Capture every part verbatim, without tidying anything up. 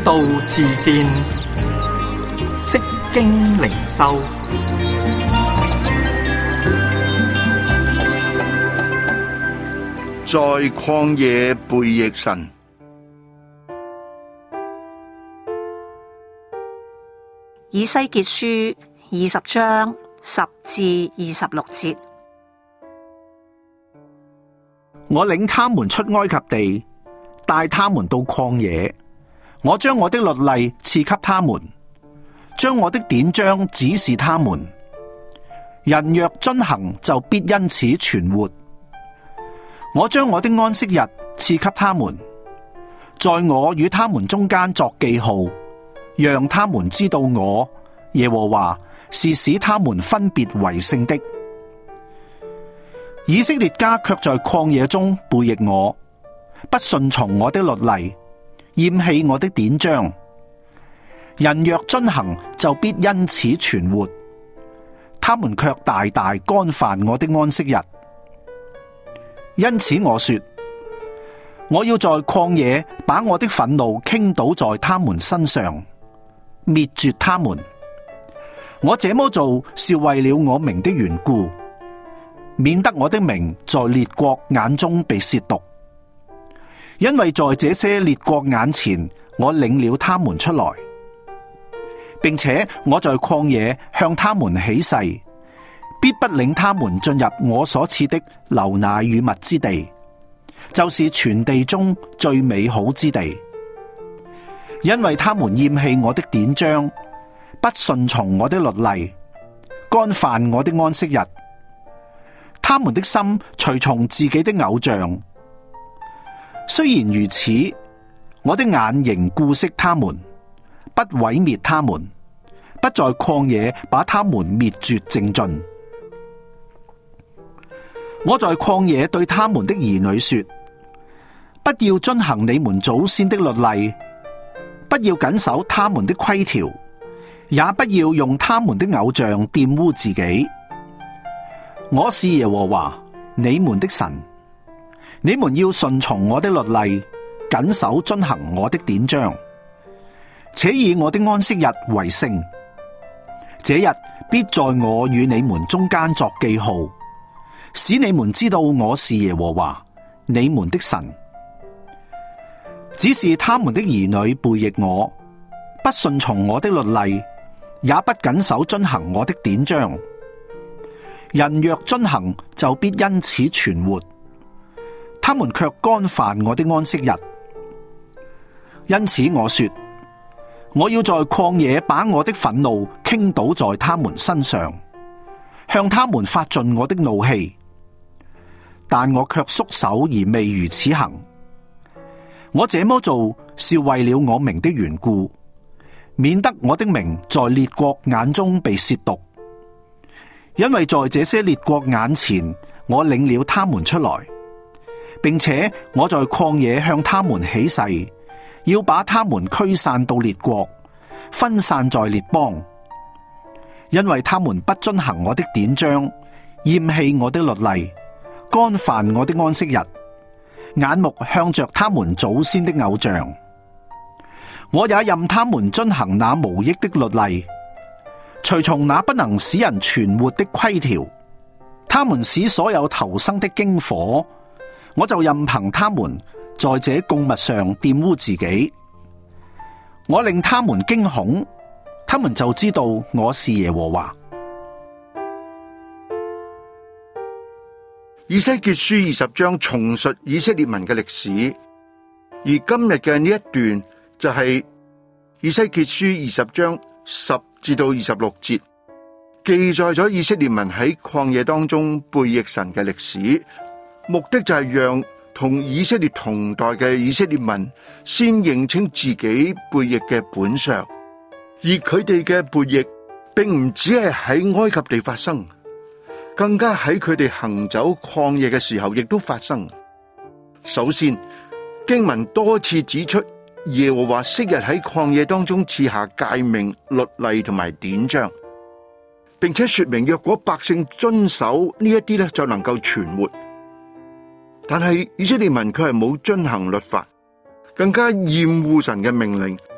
道自見，釋經靈修。 在曠野背逆神。 以西結書二十章十至二十六節。 我領他們出埃及地，帶他們到曠野。我將我的律例賜給他們，將我的典章指示他們。人若遵行，就必因此存活。我將我的安息日賜給他們，在我與他們中間作記號，讓他們知道我耶和華是使他們分別為聖的。以色列家卻在曠野中背逆我，不順從我的律例，厭棄我的典章。人若遵行，就必因此存活。他們卻大大干犯我的安息日。因此我說，我要在曠野把我的憤怒傾倒在他們身上，滅絕他們。我這麼做是為了我名的緣故，免得我的名在列國眼中被褻瀆。因為在這些列國眼前，我領了他們出來，並且我在曠野向他們起誓，必不領他們進入我所賜的流奶與蜜之地，就是全地中最美好之地。因為他們厭棄我的典章，不順從我的律例，干犯我的安息日。他們的心隨從自己的偶像。雖然如此，我的眼仍顧惜他們，不毀滅他們，不在曠野把他們滅絕淨盡。我在曠野對他們的兒女說：不要遵行你們祖先的律例，不要謹守他們的規條，也不要用他們的偶像玷污自己。我是耶和華你們的神，你們要順從我的律例，謹守遵行我的典章，且以我的安息日為聖。這日必在我與你們中間作記號，使你們知道我是耶和華你們的神。只是他們的兒女背逆我，不順從我的律例，也不謹守遵行我的典章。人若遵行，就必因此存活。他們卻干犯我的安息日。因此我說，我要在曠野把我的憤怒傾倒在他們身上，向他們發盡我的怒氣。但我卻縮手而未如此行。我這麼做是為了我名的緣故，免得我的名在列國眼中被褻瀆。因為在這些列國眼前，我領了他們出來，並且我在曠野向他們起誓，要把他們驅散到列國，分散在列邦。因為他們不遵行我的典章，厭棄我的律例，干犯我的安息日，眼目向着他們祖先的偶像。我也任他們遵行那無益的律例，隨從那不能使人存活的規條。他們使所有投生的經火，我就任憑他們在這供物上玷污自己。我令他們驚恐，他們就知道我是耶和華。 以西結書二十章重述以色列民嘅歷史，而今日嘅呢一段就係以西結書二十章十至到二十六節，記載咗以色列民喺曠野當中背逆神嘅歷史，目的就係讓同以色列同代嘅以色列民先認清自己背逆嘅本相，而佢哋嘅背逆並唔只係喺埃及地發生，更加喺佢哋行走曠野嘅時候亦都發生。首先，經文多次指出耶和華昔日喺曠野當中賜下誡命、律例同埋典章，並且說明若果百姓遵守呢一啲咧，就能夠存活。但係以色列民佢係冇遵行律法，更加厭惡神嘅命令，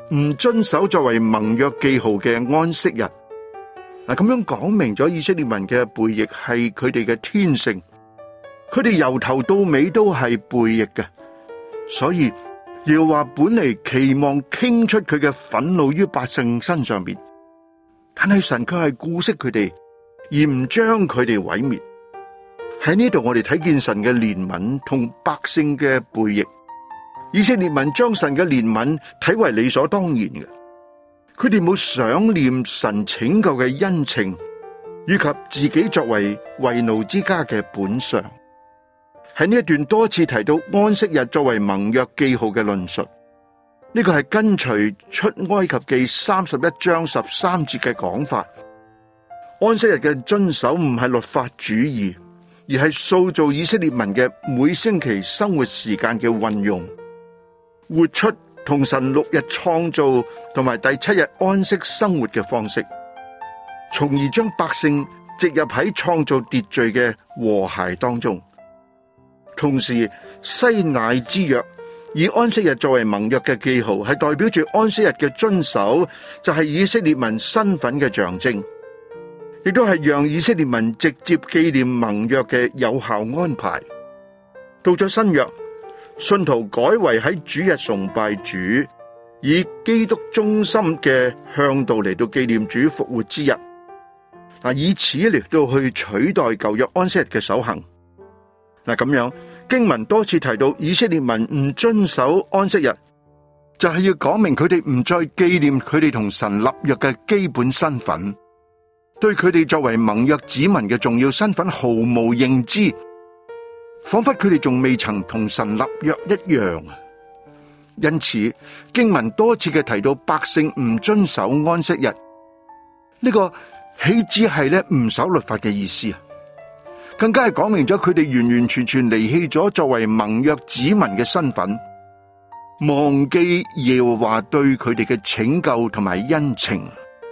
唔遵守作為盟約記號嘅安息日。嗱，咁樣講明咗以色列民嘅背逆係佢哋嘅天性，佢哋由頭到尾都係背逆嘅，所以耶和華本嚟期望傾出佢嘅憤怒於百姓身上邊，但係神卻係顧惜佢哋，而唔將佢哋毀滅。喺呢度我哋睇見神嘅憐憫同百姓嘅背逆。以色列民將神嘅憐憫睇為理所當然嘅，佢哋冇想念神拯救嘅恩情，以及自己作為為奴之家嘅本相。喺呢一段多次提到安息日作為盟約記號嘅論述，呢個係跟隨出埃及記三十一章十三節嘅講法。安息日嘅遵守唔係律法主義，而係塑造以色列民嘅每星期生活時間嘅運用，活出同神六日創造同埋第七日安息生活嘅方式，從而將百姓植入喺創造秩序嘅和諧當中。同時，西乃之約以安息日作為盟約嘅記號，係代表住安息日嘅遵守就係以色列民身份嘅象徵，亦都係讓以色列民直接紀念盟約嘅有效安排。到咗新約，信徒改為喺主日崇拜主，以基督中心嘅向度嚟到紀念主復活之日，嗱，以此嚟到去取代舊約安息日嘅守行。嗱，咁樣經文多次提到以色列民唔遵守安息日，就係要講明佢哋唔再紀念佢哋同神立約嘅基本身份，對佢哋作為盟約子民嘅重要身份毫無認知，仿佛佢哋仲未曾同神立約一樣。因此經文多次嘅提到百姓唔遵守安息日，呢個豈止係咧唔守律法嘅意思啊？更加係講明咗佢哋完完全全離棄咗作為盟約子民嘅身份，忘記耶和華對佢哋嘅拯救同埋恩情。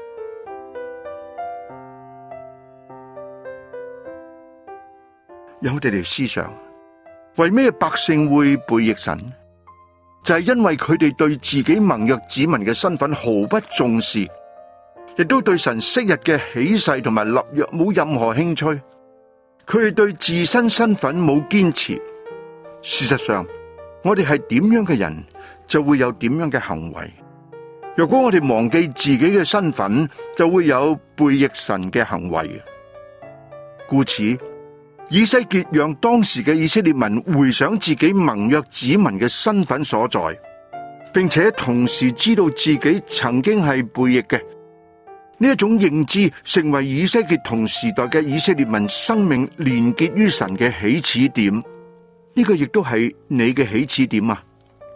有我哋嚟思想，為咩百姓會背逆神？就係因為佢哋對自己盟約子民嘅身份毫不重視，亦都對神昔日嘅起誓同埋立約冇任何興趣。佢哋對自身身份冇堅持。事實上，我哋係點樣嘅人，就會有點樣嘅行為。若果我哋忘記自己嘅身份，就會有背逆神嘅行為。故此，以西結讓當時嘅以色列民回想自己盟約子民嘅身份所在，並且同時知道自己曾經係背逆嘅。呢一種認知成為以西結同時代嘅以色列民生命連結於神嘅起始點，呢、這個亦都係你嘅起始點啊！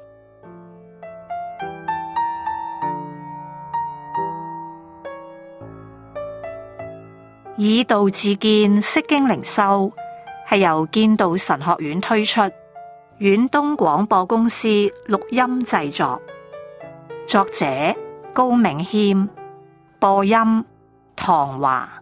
以道自見，釋經靈修係由建道神學院推出，遠東廣播公司錄音製作，作者高銘謙，播音唐華。